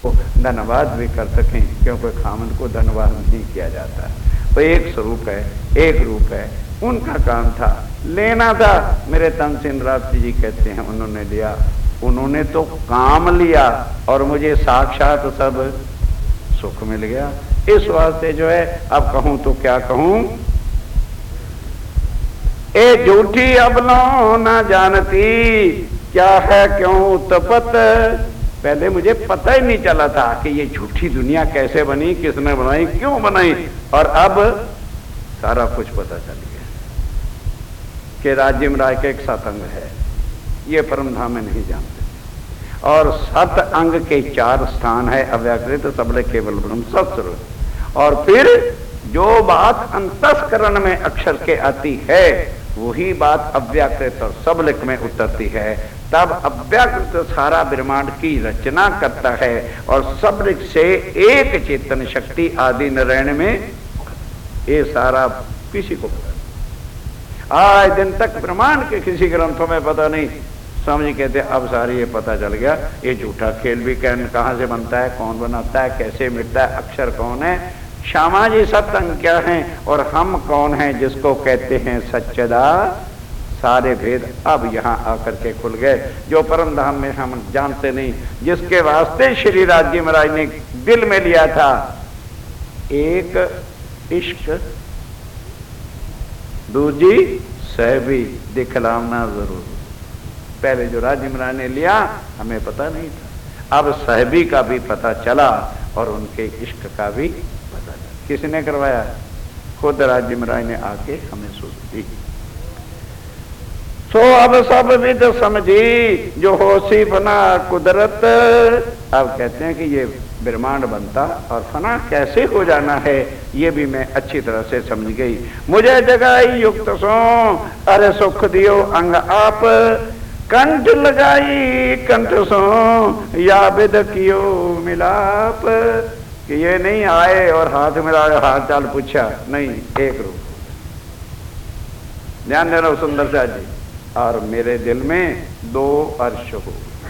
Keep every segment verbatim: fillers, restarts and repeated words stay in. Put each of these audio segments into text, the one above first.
धन्यवाद भी कर सकें, क्योंकि खामन को धन्यवाद नहीं किया जाता। तो एक स्वरूप है, एक रूप है। उनका काम था, लेना था। मेरे तनसेन रावत जी कहते हैं उन्होंने लिया, उन्होंने तो काम लिया और मुझे साक्षात सब सुख मिल गया। इस वास्ते जो है, अब कहूं तो क्या कहूं, ए झूठी अबलों ना जानती क्या है क्यों उत्पत। पहले मुझे पता ही नहीं चला था कि ये झूठी दुनिया कैसे बनी, किसने बनाई, क्यों बनाई, और अब सारा कुछ पता चल गया कि राज्य में राय के एक सात अंग है, ये परम धाम में नहीं जानते। और सत अंग के चार स्थान है, अव्याकृत, सबल, केवल, ब्रह्म, सत्स्वरूप। और फिर जो बात अंतस्करण में अक्षर के आती है वही बात अव्याकृत और सबलिक में उतरती है। तब अव्याकृत सारा ब्रह्मांड की रचना करता है और सबलिक से एक चेतन शक्ति आदि नारायण में ये सारा किसी को पता नहीं। आज दिन तक ब्रह्मांड के किसी ग्रंथों में पता नहीं। स्वामी जी कहते अब सारी ये पता चल गया, ये झूठा खेल भी कहां से बनता है, कौन बनाता है, कैसे मिटता है, अक्षर कौन है, श्यामा जी सत्संग क्या है, और हम कौन हैं जिसको कहते हैं सच्चदा। सारे भेद अब यहाँ आकर के खुल गए, जो परम धाम में हम जानते नहीं, जिसके वास्ते श्री राज्य महाराज ने दिल में लिया था एक इश्क, दूजी सहबी दिखलाना जरूर। पहले जो राज्य महाराज ने लिया हमें पता नहीं था, अब सहबी का भी पता चला और उनके इश्क का भी पता चला। किसने करवाया? खुद राज्य महाराज ने आके हमें सूझ दी। सो अब सब विद समझी जो होशी फना कुदरत। अब कहते हैं कि ये ब्रह्मांड बनता और फना कैसे हो जाना है ये भी मैं अच्छी तरह से समझ गई। मुझे जगाई युक्त सो अरे सुख दियो अंग आप, कंठ लगाई कंठ सो या विद कियो मिलाप। कि ये नहीं आए और हाथ मिलाया, हाथ चाल पूछा, नहीं, एक रूप। ध्यान देना सुंदर सा जी। और मेरे दिल में दो अर्श हो,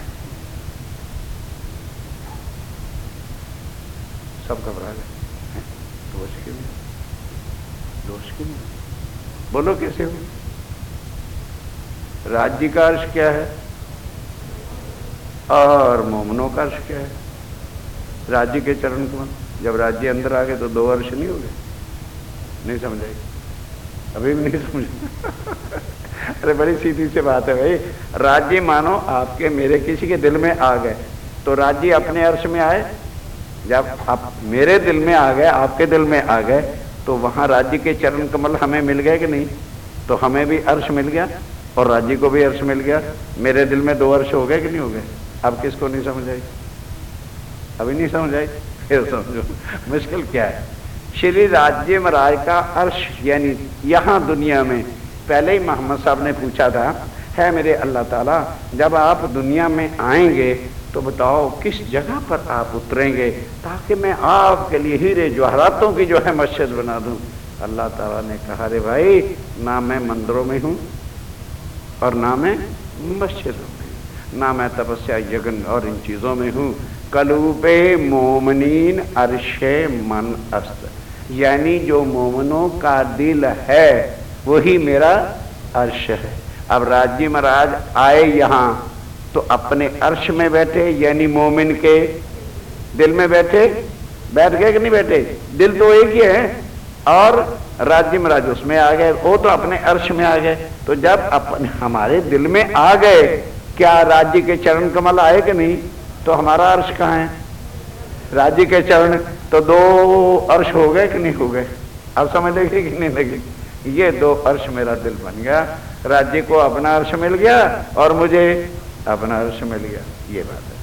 सब घबरा गए। दोष क्यों नहीं, दोष क्यों नहीं, बोलो कैसे हो? राज्य का अर्श क्या है और मोमनों का अर्श क्या है? राज्य के चरण कमल, जब राज्य अंदर आ गए तो दो अर्श नहीं हो गए? नहीं समझाई, अभी भी नहीं समझ। अरे बड़ी सीधी सी बात है भाई। राज्य मानो आपके मेरे किसी के दिल में आ गए तो राज्य अपने अर्श में आए। जब आप मेरे दिल में आ गए, आपके दिल में आ गए, तो वहां राज्य के चरण कमल हमें मिल गए कि नहीं? तो हमें भी अर्श मिल गया और राज्य को भी अर्श मिल गया। मेरे दिल में दो अर्श हो गए कि नहीं हो गए? अब किसको नहीं समझ आई? अभी नहीं समझ आई, फिर समझो मुश्किल क्या है। श्री राज्य महाराज का अर्श यानी यहाँ दुनिया में, पहले ही मोहम्मद साहब ने पूछा था, है मेरे अल्लाह ताला जब आप दुनिया में आएंगे तो बताओ किस जगह पर आप उतरेंगे ताकि मैं आपके लिए हीरे जवाहरातों की जो है मस्जिद बना दूं। अल्लाह ताला ने कहा, रे भाई ना मैं मंदिरों में हूं और ना मैं मस्जिदों में, ना मैं तपस्या यज्ञ और इन चीजों में हूं। कलूबे मोमनीन अर्शे मन अस्त, यानी जो मोमनों का दिल है वही मेरा अर्श है। अब राज्य महाराज आए यहाँ तो अपने अर्श में बैठे, यानी मोमिन के दिल में बैठे, बैठ गए कि नहीं बैठे? दिल तो एक ही है और राज्य महाराज उसमें आ गए, वो तो अपने अर्श में आ गए। तो जब अपने हमारे दिल में आ गए, क्या राज्य के चरण कमल आए कि नहीं? तो हमारा अर्श कहाँ है? राज्य के चरण। तो दो अर्श हो गए कि नहीं हो गए? अब समझ लगी कि नहीं लगी? ये दो अर्श मेरा दिल बन गया। राज्य को अपना अर्श मिल गया और मुझे अपना अर्श मिल गया, ये बात है।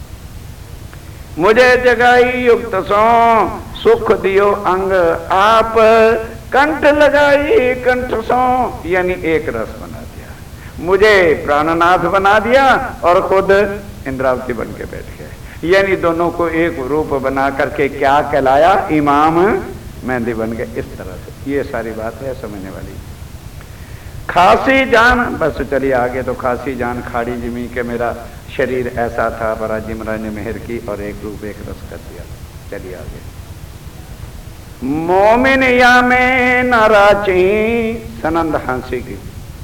मुझे जगाई युक्त सो सुख दियो अंग आप, कंठ लगाई कंठ सो, यानी एक रस बना दिया, मुझे प्राणनाथ बना दिया और खुद इंद्रावती बन के बैठ गए। यानी दोनों को एक रूप बना करके क्या कहलाया? इमाम मेहंदी बन गए। इस तरह से ये सारी बात है समझने वाली। खासी जान, बस चलिए आगे, तो खासी जान खाड़ी जिमी के मेरा शरीर ऐसा था, बड़ा जिमरा ने मेहर की और एक रूप एक रस कर दिया। चलिए आगे। मोमिन या में नाराची सनंद हंसी की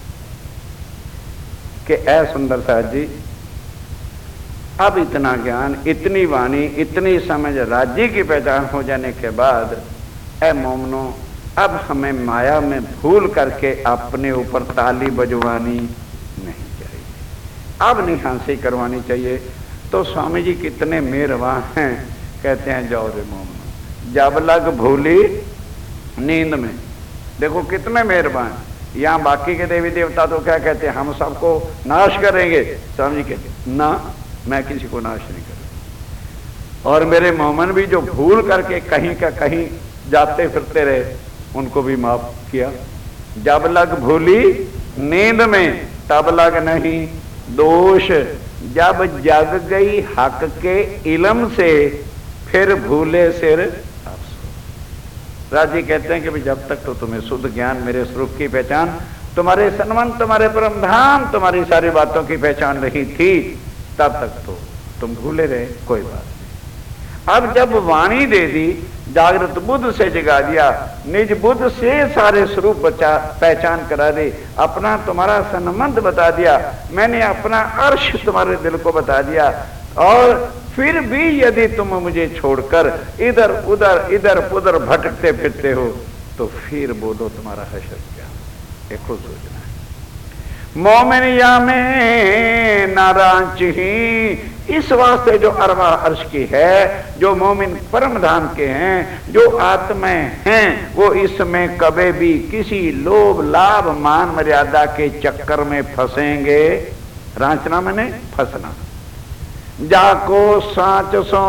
कि ऐ सुंदर साहब जी, अब इतना ज्ञान, इतनी वाणी, इतनी समझ, राज्य की पहचान हो जाने के बाद ऐ मोमनो, अब हमें माया में भूल करके अपने ऊपर ताली बजवानी नहीं चाहिए, अब नहीं हंसी करवानी चाहिए। तो स्वामी जी कितने मेहरबान हैं, कहते हैं जाओ रे मोमनो, जब लग भूली नींद में। देखो कितने मेहरबान। यहाँ बाकी के देवी देवता तो क्या कहते हैं, हम सबको नाश करेंगे। स्वामी जी कहते ना, मैं किसी को नाश नहीं करूंगा। और मेरे मोमन भी जो भूल करके कहीं का कहीं जाते फिरते रहे, उनको भी माफ किया। जब लग भूली नींद में तब लग नहीं दोष, जब जग गई हक के इल्म से फिर भूले सिर अफसोस। राजी कहते हैं कि भी जब तक तो तुम्हें शुद्ध ज्ञान, मेरे स्वरूप की पहचान, तुम्हारे सन्मन, तुम्हारे परम धाम, तुम्हारी सारी बातों की पहचान रही थी, तब तक तो तुम भूले रहे, कोई बात नहीं। अब जब वाणी दे दी, जागृत बुद्ध से जगा दिया, निज बुद्ध से सारे स्वरूप बचा पहचान करा दी, अपना तुम्हारा संबंध बता दिया, मैंने अपना अर्श तुम्हारे दिल को बता दिया, और फिर भी यदि तुम मुझे छोड़कर इधर उधर इधर उधर भटकते फिरते हो, तो फिर बोलो तुम्हारा हशर क्या। ये खुद सोचना है। मोमिन या में नाराची, इस वास्ते जो अरवा अर्श की है, जो मोमिन परम धाम के हैं, जो आत्माएं हैं, वो इसमें कभी भी किसी लोभ लाभ मान मर्यादा के चक्कर में फंसेंगे। रांचना मैंने फंसना। जाको सांच सो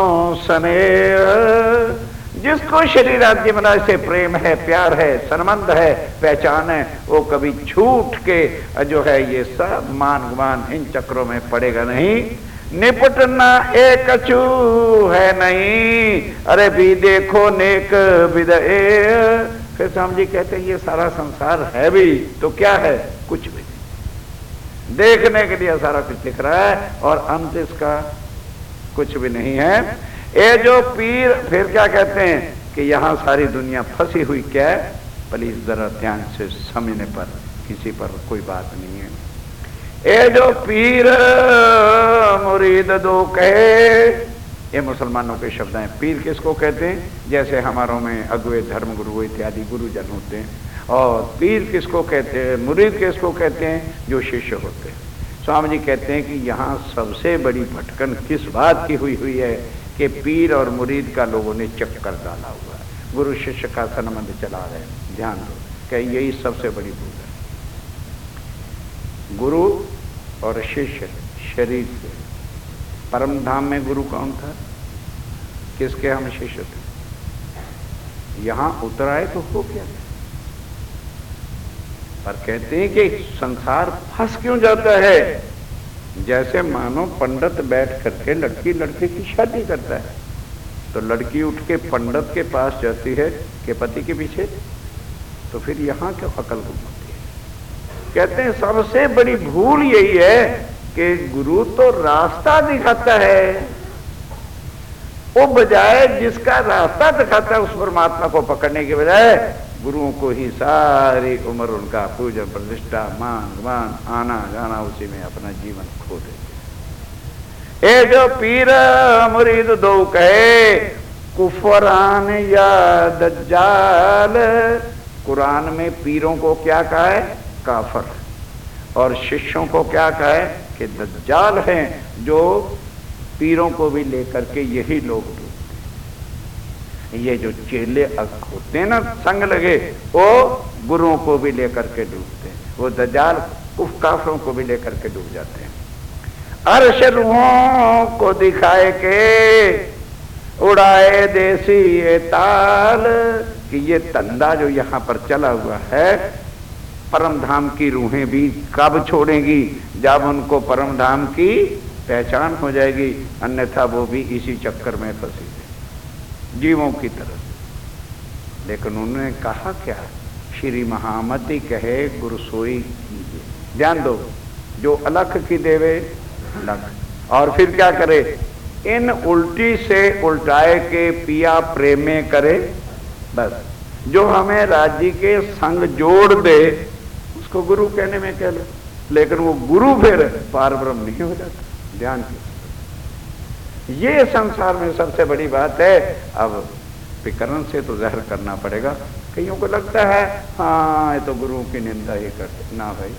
सने, जिसको शरीर आदि मनाज से प्रेम है, प्यार है, संबंध है, पहचान है, वो कभी छूट के जो है ये सब मान गुमान इन चक्रों में पड़ेगा नहीं। निपटना एक अचू है नहीं, अरे भी देखो नेक विदए। फिर स्वामी जी कहते हैं ये सारा संसार है भी तो क्या है, कुछ भी नहीं। देखने के लिए सारा कुछ दिख रहा है और अंत इसका कुछ भी नहीं है। ये जो पीर, फिर क्या कहते हैं कि यहां सारी दुनिया फंसी हुई क्या है, प्लीज जरा ध्यान से समझने पर, किसी पर कोई बात नहीं है। ये जो पीर मुरीद दो कहे, ये मुसलमानों के शब्द हैं। पीर किसको कहते हैं, जैसे हमारों में अगुए, धर्म गुरु इत्यादि गुरुजन होते हैं। और पीर किसको कहते हैं, मुरीद किसको कहते हैं, जो शिष्य होते हैं। स्वामी जी कहते हैं कि यहाँ सबसे बड़ी भटकन किस बात की हुई हुई है कि पीर और मुरीद का लोगों ने चक्कर डाला हुआ है, गुरु शिष्य का संबंध चला रहे हैं। ध्यान दो कि यही सबसे बड़ी भूल है। गुरु और शिष्य शरीर से, परम धाम में गुरु कौन था, किसके हम शिष्य थे। यहां उतर आए तो हो क्या, पर कहते हैं कि संसार फंस क्यों जाता है, जैसे मानो पंडित बैठ करके लड़की लड़के की शादी करता है, तो लड़की उठ के पंडित के पास जाती है कि पति के पीछे, तो फिर यहां क्यों अकल घूमती है। कहते हैं सबसे बड़ी भूल यही है कि गुरु तो रास्ता दिखाता है, वो बजाय जिसका रास्ता दिखाता है उस परमात्मा को पकड़ने के बजाय गुरुओं को ही सारी उम्र उनका पूजन प्रतिष्ठा मान मान आना जाना, उसी में अपना जीवन खो देते। ए जो पीर मुरीद दो कहे, कुफरान या दज्जाल। कुरान में पीरों को क्या कहा है, काफर, और शिष्यों को क्या कहा है कि दज्जाल हैं, जो पीरों को भी लेकर के यही लोग डूबते। ये जो चेले होते हैं ना, संग लगे, वो गुरुओं को भी लेकर के डूबते हैं, वो दज्जाल कुफ काफरों को भी लेकर के डूब जाते हैं। अर्श रूहों को दिखाए के उड़ाए देसी ये ताल, कि ये तंदा जो यहाँ पर चला हुआ है, परम धाम की रूहें भी कब छोड़ेंगी, जब उनको परम धाम की पहचान हो जाएगी, अन्यथा वो भी इसी चक्कर में फंसी जीवों की तरह। लेकिन उन्होंने कहा क्या, श्री महामति कहे गुरु सोई कीजिए। ध्यान दो, जो अलख की देवे लख। और फिर क्या करे, इन उल्टी से उल्टाए के पिया प्रेमे करे। बस जो हमें राज्य के संग जोड़ दे उसको गुरु कहने में कह लो, लेकिन वो गुरु फिर पार ब्रह्म नहीं हो जाता। ध्यान की, ये संसार में सबसे बड़ी बात है। अब विकरण से तो जहर करना पड़ेगा। कईयों को लगता है हाँ ये तो गुरु की निंदा ही करते। ना भाई,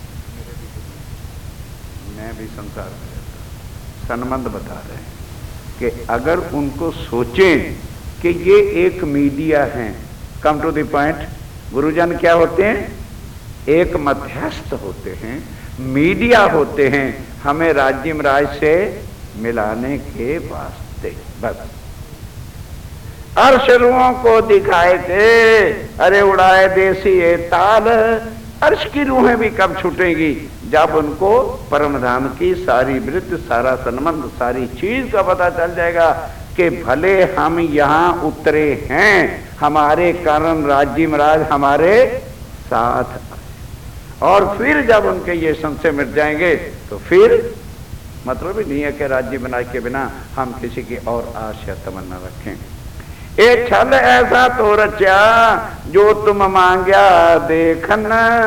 मैं भी संसार में रहता, सन्मंद बता रहे हैं कि अगर उनको सोचें कि ये एक मीडिया है, कम टू द पॉइंट, गुरुजन क्या होते हैं, एक मध्यस्थ होते हैं, मीडिया होते हैं हमें राज्य राज से मिलाने के वास्ते। बस अर्शरुओं को दिखाए थे, अरे उड़ाए देसी ये ताल। अर्श की रूहें भी कब छूटेंगी, जब उनको परमधाम की सारी वृत्ति, सारा संबंध, सारी चीज का पता चल जाएगा कि भले हम यहाँ उतरे हैं, हमारे कारण राज्य महाराज हमारे साथ। और फिर जब उनके ये संशय मिट जाएंगे तो फिर मतलब ही नहीं है कि राज्य बनाए के बिना हम किसी की और आशा तमन्ना रखें। एक छल ऐसा तो रचा जो तुम मांग्या देखन।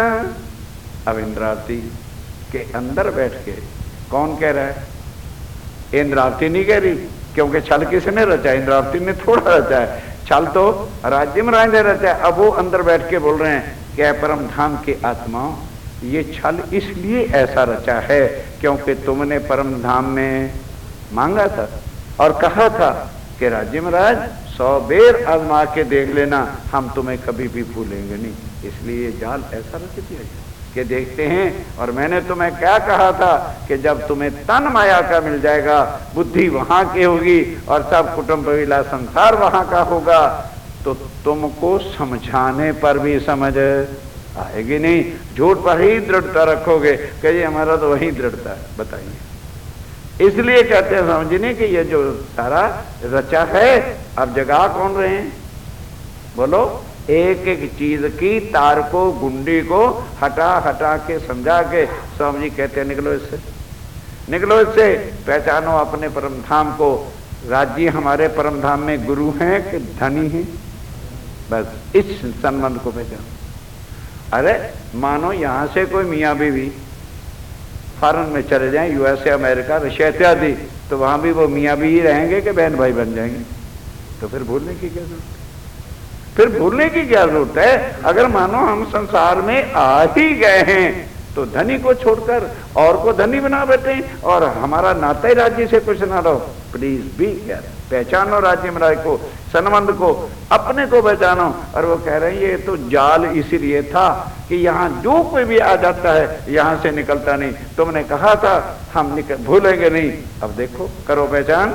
अब इंद्रावती के अंदर बैठ के कौन कह रहा है, इंद्रावती नहीं कह रही, क्योंकि छल किसने रचा, इंद्रावती ने थोड़ा रचा है, छल तो राज्य महाराज ने रचा है। अब वो अंदर बैठ के बोल रहे हैं कि परम धाम की आत्माओं, ये छल इसलिए ऐसा रचा है क्योंकि तुमने परम धाम में मांगा था और कहा था कि राज्य महाराज सौ बेर आजमा के देख लेना, हम तुम्हें कभी भी भूलेंगे नहीं। इसलिए ये जाल ऐसा रच दिया गया कि देखते हैं। और मैंने तुम्हें क्या कहा था कि जब तुम्हें तन माया का मिल जाएगा, बुद्धि वहां की होगी और सब कुटुंब विला संसार वहां का होगा, तो तुमको समझाने पर भी समझ आएगी नहीं। झूठ पर ही दृढ़ता रखोगे कि ये हमारा तो वही दृढ़ता है। बताइए, इसलिए कहते हैं समझने कि ये जो सारा रचा है, अब जगा कौन रहे हैं, बोलो। एक एक चीज की तार को, गुंडी को हटा हटा के समझा के स्वामी जी कहते हैं निकलो इससे, निकलो इससे, पहचानो अपने परम धाम को। राज्य हमारे परम धाम में गुरु हैं कि धनी हैं, बस इस संबंध को पहचानो। अरे मानो यहां से कोई मियाँ बीवी फॉरेन में चले जाएं, यूएसए, अमेरिका, रशिया इत्यादि, तो वहां भी वो मियाँ भी ही रहेंगे कि बहन भाई बन जाएंगे। तो फिर भूलने की क्या जरूरत है, फिर भूलने की क्या जरूरत है। अगर मानो हम संसार में आ ही गए हैं तो धनी को छोड़कर और को धनी बना बैठे और हमारा नाता ही राज्य से कुछ ना रहो। प्लीज बी केयर, पहचानो राज्य महाराज को, संबंध को, अपने को पहचानो। और वो कह रहे हैं ये तो जाल इसीलिए था कि यहाँ जो कोई भी आ जाता है यहाँ से निकलता नहीं। तुमने कहा था हम निकल भूलेंगे नहीं। अब देखो, करो पहचान।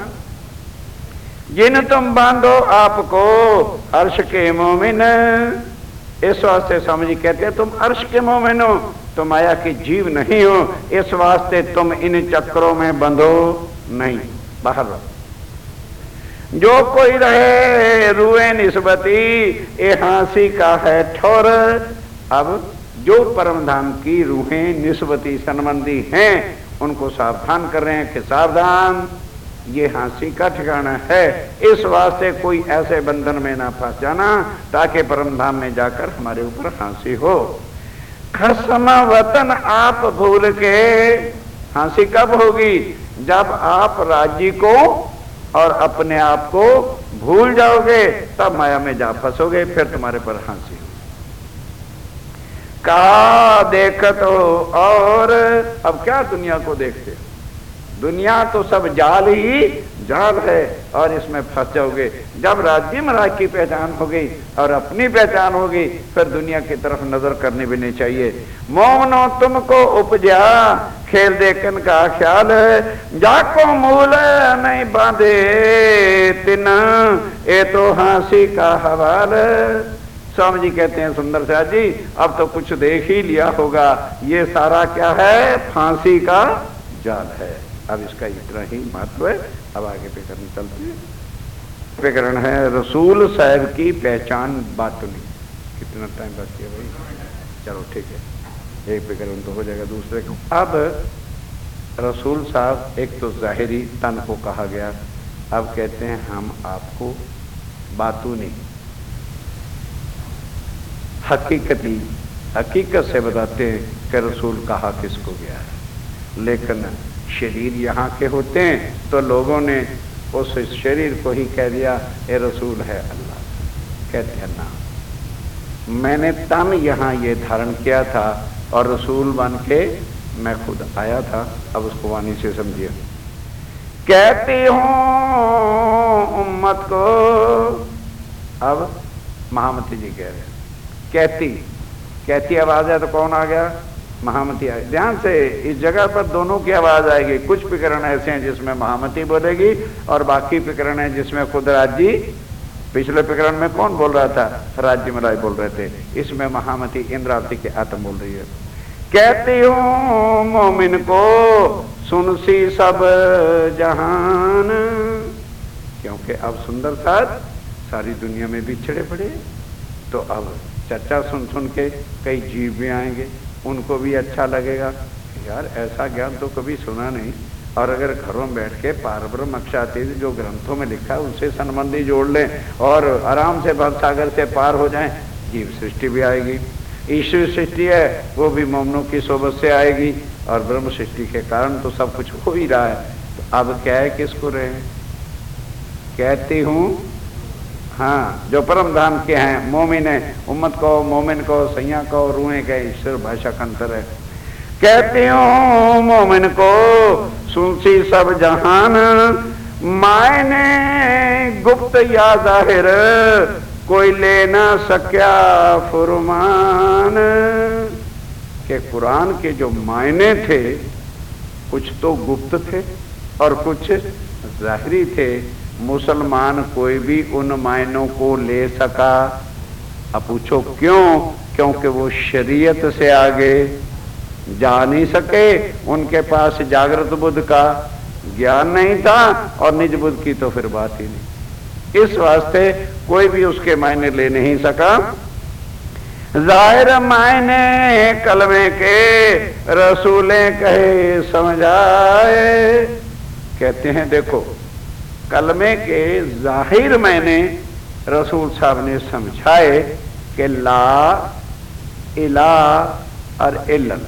जिन तुम बांधो आपको अर्श के मोमिन, इस वास्ते स्वामी जी कहते हैं तुम अर्श के मोमिन हो, तुम माया के जीव नहीं हो, इस वास्ते तुम इन चक्रों में बंधो नहीं, बाहर रहो। जो कोई रहे रुए निस्बती, ए हांसी का है ठोर। अब जो परम धाम की रूहें निस्बती संबंधी हैं उनको सावधान कर रहे हैं कि सावधान, ये हांसी का ठिकाना है। इस वास्ते कोई ऐसे बंधन में ना फंस जाना ताकि परम धाम में जाकर हमारे ऊपर हांसी हो। खसम वतन आप भूल के, हांसी कब होगी, जब आप राज्य को और अपने आप को भूल जाओगे, तब माया में जा फंसोगे, फिर तुम्हारे पर हांसी हो। कहा देखत हो और अब क्या दुनिया को देखते हो, दुनिया तो सब जाल ही जाल है और इसमें फंस जाओगे। जब राज्य महाराज की पहचान होगी और अपनी पहचान होगी, फिर दुनिया की तरफ नजर करनी भी नहीं चाहिए। मोहनो तुमको उपजा खेल देखन का ख्याल, जाको मूल नहीं बांधे तिन, ये तो हांसी का हवाल। स्वामी जी कहते हैं सुंदर साथ जी, अब तो कुछ देख ही लिया होगा, ये सारा क्या है, फांसी का जाल है। अब इसका इतना ही महत्व है। अब आगे प्रकरण चलते हैं। प्रकरण है रसूल साहब की पहचान बातुनी। कितना टाइम बाकी है भाई? चलो ठीक है, एक विकरण तो हो जाएगा। दूसरे को अब रसूल साहब, एक तो जाहिरी तन को कहा गया, अब कहते हैं हम आपको बातूनी हकीकती हकीकत से बताते हैं कि रसूल कहा किसको गया है। लेकिन शरीर यहाँ के होते हैं तो लोगों ने उस शरीर को ही कह दिया ये रसूल है अल्लाह। कहते हैं ना, मैंने तन यहाँ ये धारण किया था और रसूल बन के मैं खुद आया था। अब उसको वाणी से समझिए। कहती हूँ उम्मत को, अब महामती जी कह रहे हैं कहती कहती आवाज है तो कौन आ गया? महामती आ गई। ध्यान से, इस जगह पर दोनों की आवाज आएगी। कुछ प्रकरण ऐसे हैं जिसमें महामती बोलेगी और बाकी प्रकरण है जिसमें खुद राज्य। पिछले प्रकरण में कौन बोल रहा था? राज्य मलाई बोल रहे थे। इसमें महामती इंद्रावती के आत्म बोल रही है। कहती हूँ मोमिन को सुन सी सब जहान, क्योंकि अब सुंदर साथ सारी दुनिया में बिछड़े पड़े, तो अब चर्चा सुन सुन के कई जीव भी आएंगे, उनको भी अच्छा लगेगा। यार ऐसा ज्ञान तो कभी सुना नहीं। और अगर घरों में बैठ के पारब्रह्म अक्षातीत जो ग्रंथों में लिखा है उनसे संबंधी जोड़ लें और आराम से भवसागर से पार हो जाएं, जीव सृष्टि भी आएगी। ईश्वर सृष्टि है वो भी मोमनों की सोबत से आएगी और ब्रह्म सृष्टि के कारण तो सब कुछ हो ही रहा है। तो अब क्या है, किसको रहे? कहती हूँ हाँ, जो परम धाम के हैं मोमिन है, उम्मत को मोमिन को सैया को रूए के ईश्वर भाषा का अंतर है। कहती हूँ मोमिन को सुनसी सब जहान, मायने गुप्त या जाहिर कोई ले ना सक्या फुरमान। के कुरान के जो मायने थे कुछ तो गुप्त थे और कुछ जाहिरी थे। मुसलमान कोई भी उन मायनों को ले सका। अब पूछो क्यों? क्योंकि वो शरीयत से आगे जा नहीं सके, उनके पास जागृत बुद्ध का ज्ञान नहीं था और निज बुद्ध की तो फिर बात ही नहीं। इस वास्ते कोई भी उसके मायने ले नहीं सका। जाहिर मायने कलमे के रसूले कहे समझाए। कहते हैं देखो, कलमे के जाहिर मायने रसूल साहब ने समझाए कि ला इला और इल्लल्लाह।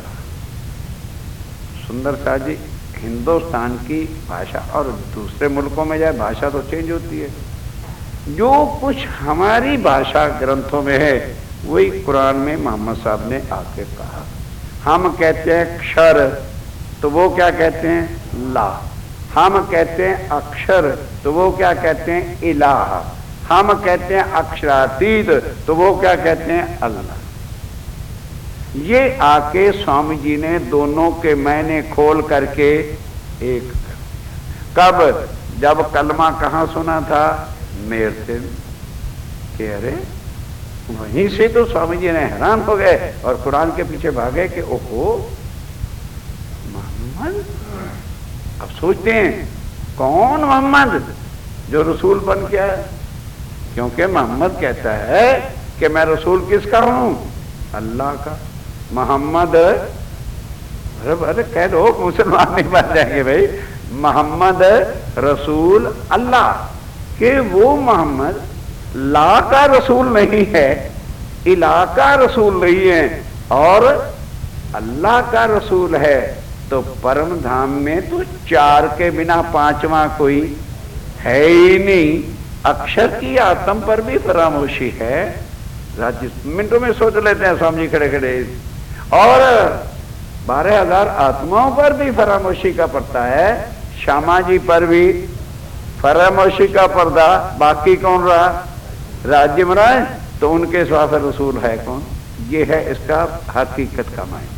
सुंदर साहब जी, हिंदुस्तान की भाषा और दूसरे मुल्कों में जाए भाषा तो चेंज होती है। जो कुछ हमारी भाषा ग्रंथों में है वही कुरान में मोहम्मद साहब ने आके कहा। हम कहते हैं क्षर तो वो क्या कहते हैं? ला। हम कहते हैं अक्षर तो वो क्या कहते हैं? इलाह। हम कहते हैं अक्षरातीत तो वो क्या कहते हैं? अल्लाह। ये आके स्वामी जी ने दोनों के मायने खोल करके एक कब? जब कलमा कहाँ सुना था? मेर से। कह रहे वहीं से तो स्वामी जी ने हैरान हो गए और कुरान के पीछे भागे कि ओहो मोहम्मद। अब सोचते हैं कौन मोहम्मद जो रसूल बन गया है? क्योंकि मोहम्मद कहता है कि मैं रसूल किसका हूं? अल्लाह का। मोहम्मद, अरे अरे कह दो, मुसलमान नहीं बन जाएंगे भाई। मोहम्मद रसूल अल्लाह के, वो मोहम्मद ला का रसूल नहीं है, इला का रसूल नहीं है और अल्लाह का रसूल है। तो परम धाम में तो चार के बिना पांचवा कोई है ही नहीं। अक्षर की आत्म पर भी फरामोशी है। राज्य मिनटों में सोच लेते हैं स्वामी जी खड़े खड़े। और बारह हजार आत्माओं पर भी फरामोशी का पड़ता है। श्यामा जी पर भी फरामोशी का पर्दा। बाकी कौन रहा? राज्य महाराज। तो उनके स्वाफ रसूल है कौन? ये है इसका हकीकत का मायना।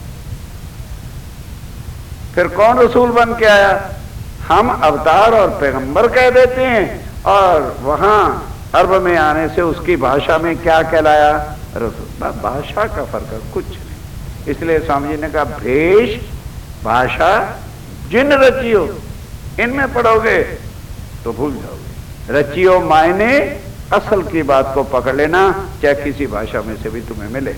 फिर कौन रसूल बन के आया? हम अवतार और पैगंबर कह देते हैं और वहां अरब में आने से उसकी भाषा में क्या कहलाया? रसूल। भाषा का फर्क है, कुछ नहीं। इसलिए स्वामी जी ने कहा भेष भाषा जिन रचियो, इनमें पढ़ोगे तो भूल जाओगे। रचियो मायने असल की बात को पकड़ लेना, चाहे किसी भाषा में से भी तुम्हें मिले।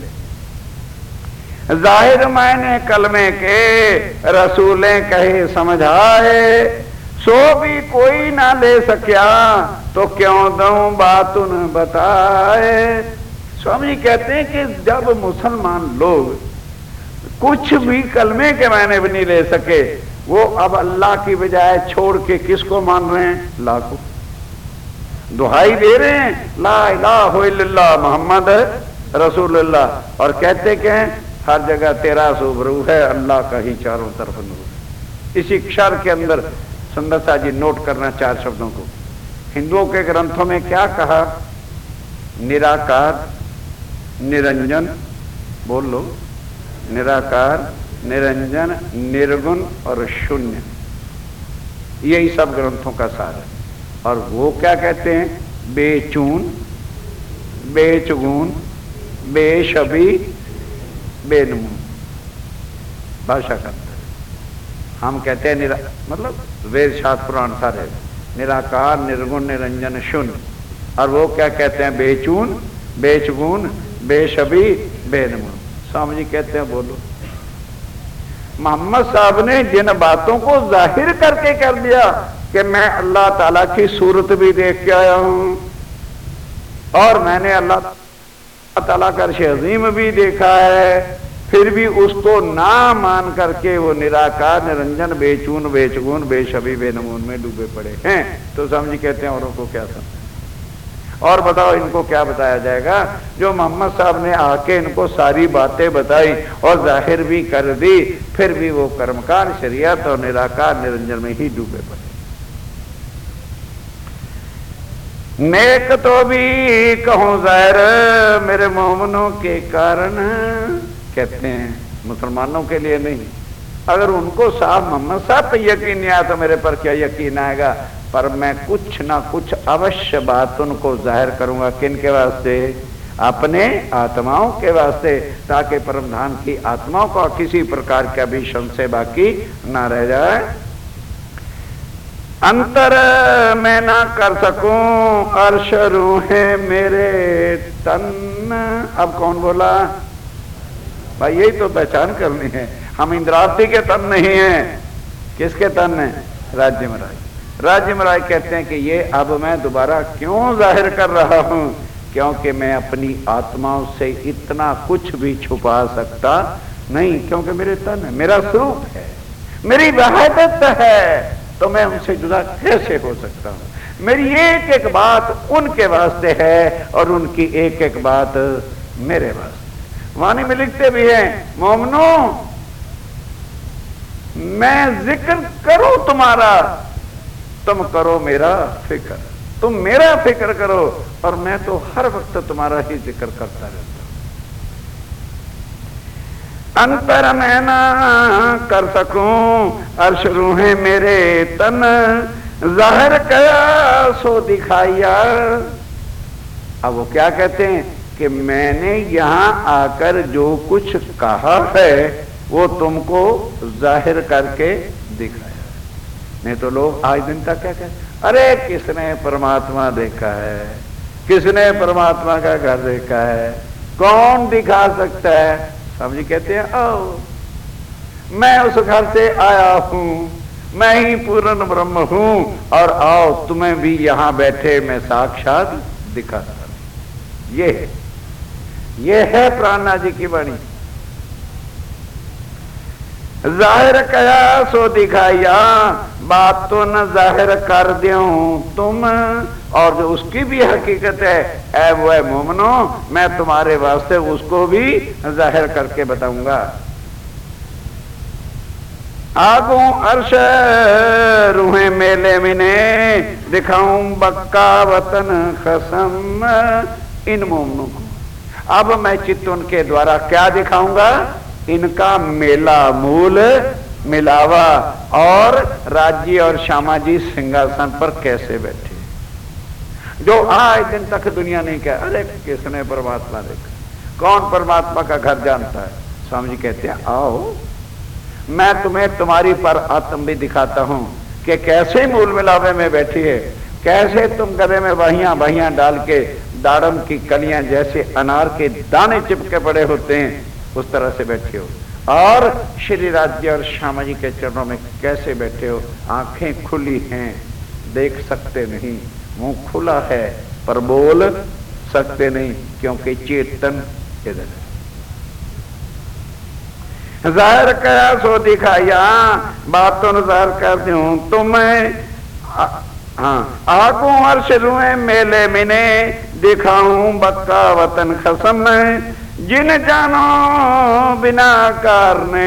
जाहिर मायने कलमे के रसूले कहे समझाए, सो भी कोई ना ले सकिया तो क्यों दूं बात उन बताए। स्वामी जी कहते हैं कि जब मुसलमान लोग कुछ भी कलमे के मायने भी नहीं ले सके, वो अब अल्लाह की बजाय छोड़ के किसको मान रहे हैं? अल्लाह को। दुहाई दे रहे हैं ला इलाहा इल्लल्लाह मोहम्मद रसूलुल्लाह, और कहते क्या हैं? हर जगह तेरा सुबरू है, अल्लाह का ही चारों तरफ नूर। इसी क्षर के अंदर सुंदर सा जी नोट करना चार शब्दों को। हिंदुओं के ग्रंथों में क्या कहा? निराकार, निरंजन, बोल लो, निराकार, निरंजन, निर्गुण और शून्य, यही सब ग्रंथों का सार है। और वो क्या कहते हैं? बेचून, बेचगुन, बेशबी, बेनमून, भाषा का अंतर। हम कहते हैं निरा मतलब वेद शास्त्र पुराण सारे निराकार, निर्गुण, निरंजन, शून्य, और वो क्या कहते हैं? बेचून, बेचगुन, बेशबी, बेनमून। स्वामी जी कहते हैं बोलो, मोहम्मद साहब ने जिन बातों को जाहिर करके कर दिया कि मैं अल्लाह ताला की सूरत भी देख के आया हूं, और मैंने अल्लाह ताला का अर्श अज़ीम भी देखा है, फिर भी उसको ना मान करके वो निराकार, निरंजन, बेचून, बेचगुन, बेशबी, बेनमून में डूबे पड़े हैं। तो समझ कहते हैं औरों को क्या समझ? और बताओ इनको क्या बताया जाएगा? जो मोहम्मद साहब ने आके इनको सारी बातें बताई और जाहिर भी कर दी, फिर भी वो कर्मकांड, शरीयत और निराकार, निरंजन में ही डूबे पड़े। नेक तो भी कहूं ज़ाहिर मेरे मोमिनों के कारण, कहते हैं मुसलमानों के लिए नहीं। अगर उनको साहब मोहम्मद साहब पे यकीन नहीं आया तो मेरे पर क्या यकीन आएगा? पर मैं कुछ ना कुछ अवश्य बात उनको जाहिर करूंगा। किन के वास्ते? अपने आत्माओं के वास्ते, ताकि परमधाम की आत्माओं को किसी प्रकार का भी संशय बाकी ना रह जाए। अंतर मैं ना कर सकूं अर्श रूहें मेरे तन। अब कौन बोला भाई? यही तो पहचान करनी है। हम इंद्रावती के तन नहीं हैं। किसके तन है? राज्य महाराज। राज्य महाराज कहते हैं कि ये अब मैं दोबारा क्यों जाहिर कर रहा हूं? क्योंकि मैं अपनी आत्माओं से इतना कुछ भी छुपा सकता नहीं, क्योंकि मेरे तन है, मेरा स्वरूप है, मेरी वहादत है, तो मैं उनसे जुदा कैसे हो सकता हूं? मेरी एक एक बात उनके वास्ते है और उनकी एक एक बात मेरे वास्ते। वाणी में लिखते भी हैं, मोमनो मैं जिक्र करूं तुम्हारा, तुम करो मेरा फिक्र। तुम मेरा फिक्र करो और मैं तो हर वक्त तुम्हारा ही जिक्र करता रहता हूं। अंतर मैं ना कर सकूं अर्श रूहें मेरे तन, जाहिर कया सो दिखाया। अब वो क्या कहते हैं कि मैंने यहां आकर जो कुछ कहा है वो तुमको जाहिर करके दिखाया। नहीं तो लोग आज दिन तक क्या कहते? अरे किसने परमात्मा देखा है? किसने परमात्मा का घर देखा है? कौन दिखा सकता है? समझी कहते हैं आओ, मैं उस घर से आया हूं, मैं ही पूर्ण ब्रह्म हूं, और आओ तुम्हें भी यहां बैठे मैं साक्षात दिखाता हूं। ये है ये है प्राणनाथ जी की वाणी। जाहिर कया सो दिखाया, बात तो न जाहिर कर दूं तुम, और जो उसकी भी हकीकत है ऐ वो है मोमनो, मैं तुम्हारे वास्ते उसको भी जाहिर करके बताऊंगा। आगू अर्श रूहें मेले मिने, दिखाऊं बक्का वतन खसम इन मोमनों को। अब मैं चित्त उनके द्वारा क्या दिखाऊंगा? इनका मेला मूल मिलावा, और राज्य और श्यामा जी सिंहासन पर कैसे बैठे, जो आज दिन तक दुनिया नहीं कह। अरे किसने परमात्मा देखा? कौन परमात्मा का घर जानता है? स्वामी जी कहते हैं आओ मैं तुम्हें तुम्हारी पर आत्म भी दिखाता हूं कि कैसे मूल मिलावे में बैठी है। कैसे तुम गले में बहियां बहियां डाल के दाड़म की कलियां जैसे अनार के दाने चिपके पड़े होते हैं उस तरह से बैठे हो, और श्री राज्य और श्यामा जी के चरणों में कैसे बैठे हो। आंखें खुली हैं, देख सकते नहीं, मुंह खुला है पर बोल सकते नहीं, क्योंकि चेतन इधर है। जाहिर कया सो दिखाया, बातों जाहिर कर दूं तुम्हें। हाँ, आगू हर्ष रुए मेले मिने, दिखाऊं बक्का वतन खसम, जिन जानो बिना कारने।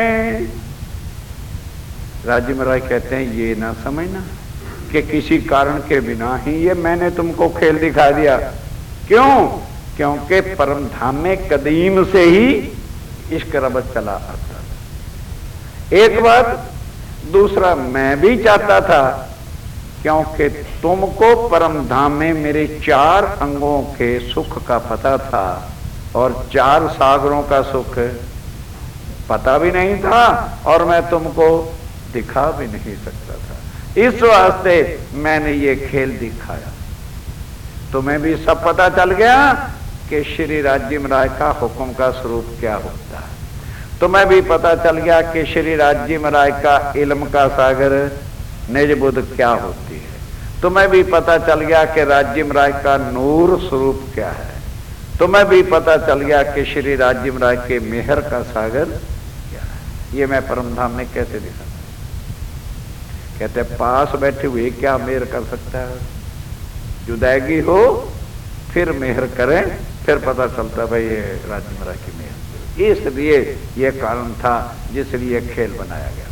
राजी महाराज कहते हैं ये ना समझना कि किसी कारण के बिना ही ये मैंने तुमको खेल दिखा दिया। क्यों? क्योंकि परम धाम में कदीम से ही इश्क रबत चला आता था। एक बात, दूसरा मैं भी चाहता था, क्योंकि तुमको परम धाम में मेरे चार अंगों के सुख का पता था और चार सागरों का सुख पता भी नहीं था, और मैं तुमको दिखा भी नहीं सकता था। इस वास्ते मैंने ये खेल दिखाया। तुम्हें भी सब पता चल गया कि श्री राज्य महाराज का हुक्म का स्वरूप क्या होता है। तुम्हें भी पता चल गया कि श्री राज्य महाराज का इल्म का सागर निज बुद्ध क्या होती है। तुम्हें भी पता चल गया कि राज्य महाराज का नूर स्वरूप क्या है। तुम्हें भी पता चल गया कि श्री राज्य महाराज के मेहर का सागर क्या है। ये मैं परमधाम में कैसे दिखा? कहते पास बैठे हुए क्या मेहर कर सकता है? जुदागी हो फिर मेहर करें, फिर पता चलता भाई ये राज्य महाराज की मेहर। इसलिए यह कारण था जिसलिए खेल बनाया गया।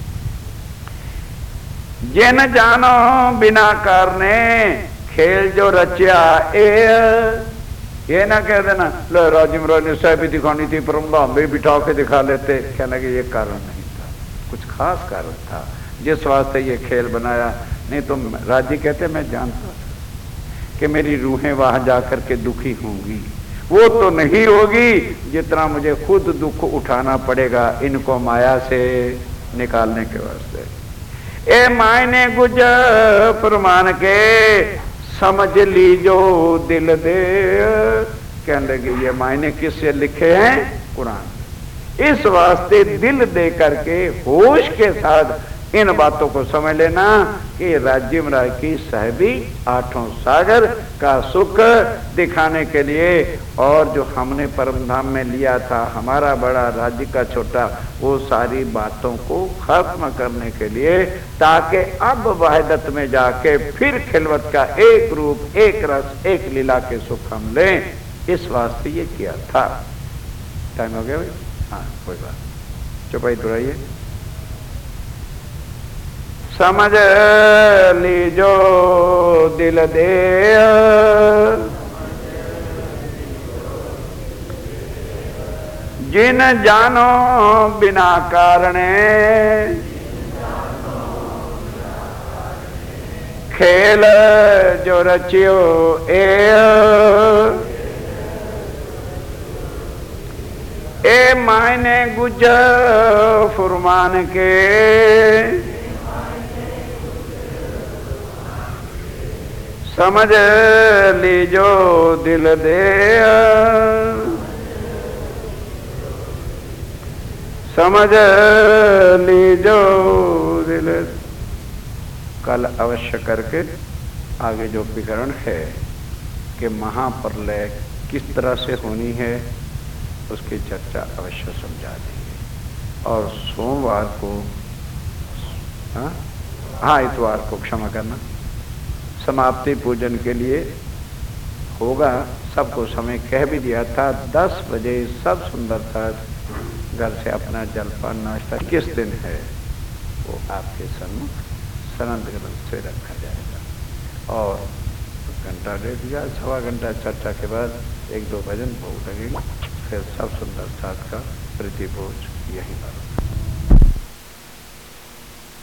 जिन जानो बिना कारने, खेल जो रचा ए, ये ना कह देना लो राज्य महाराज ने सह भी दिखानी थी, परमधाम में बिठा के दिखा लेते। कहना कि ये कारण नहीं था, कुछ खास कारण था जिस वास्ते ये खेल बनाया। नहीं तो राज्य कहते मैं जानता था कि मेरी रूहें वहां जाकर के दुखी होंगी, वो तो नहीं होगी जितना मुझे खुद दुख उठाना पड़ेगा इनको माया से निकालने के वास्ते। ए मायने गुज फरमान के, समझ लीजो दिल दे। कहने लगे ये मायने किससे लिखे हैं? कुरान। इस वास्ते दिल दे करके होश के साथ इन बातों को समझ लेना कि राज्य महाराज की साहिबी आठों सागर का सुख दिखाने के लिए, और जो हमने परमधाम में लिया था हमारा बड़ा राज्य का छोटा, वो सारी बातों को खत्म करने के लिए, ताकि अब वहदत में जाके फिर खिलवत का एक रूप, एक रस, एक लीला के सुख हम लें। इस वास्ते ये किया था। टाइम हो गया भाई? हाँ कोई बात, चुपाई तुड़ाइए। समझ लीजो दिल दे, जिन जानो बिना कारणे, खेल जो रचियो ए, ए मायने गुज फुरमान के, समझ लीजो दिल दे, समझ लीजो दिल। कल अवश्य करके आगे जो विवरण है कि महाप्रलय किस तरह से होनी है उसकी चर्चा अवश्य समझा देंगे। और सोमवार को, हाँ हाँ इतवार को क्षमा करना, समाप्ति पूजन के लिए होगा। सबको समय कह भी दिया था, दस बजे सब सुंदर था घर से अपना जलपान नाश्ता किस दिन है वो आपके सम्मुख सनंद ग्रंथ से रखा जाएगा। और घंटा डेढ़ या सवा घंटा चर्चा के बाद एक दो भजन भोग लगेंगे, फिर सब सुंदर साथ का प्रीति भोज यही बात।